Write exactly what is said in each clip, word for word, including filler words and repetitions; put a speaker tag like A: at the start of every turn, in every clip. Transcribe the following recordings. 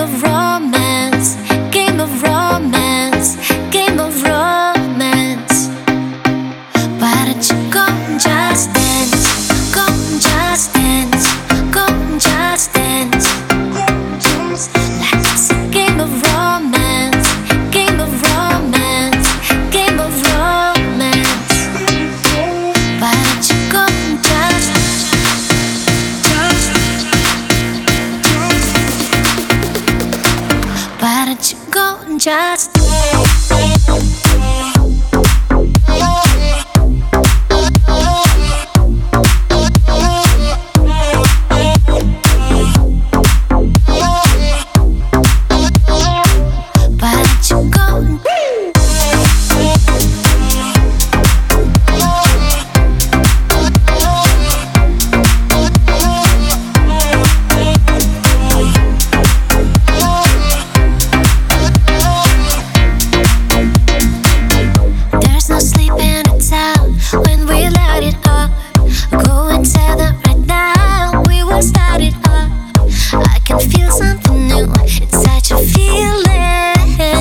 A: of romance, game of romance, game of romance. Why don't you go and just dance, go and just dance, go and just dance. Like it's a game of romance, game of romance, game of romance. Why don't you go and just Why don't you go and just when we light it up, go and tell them right now we will start it up. I can feel something new, it's such a feeling.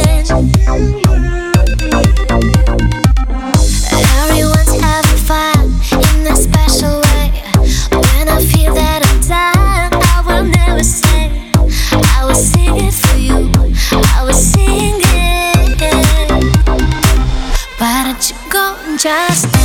A: Everyone's having fun in a special way. When I feel that I'm done, I will never say I will sing it for you, I will sing it. Why don't you go and just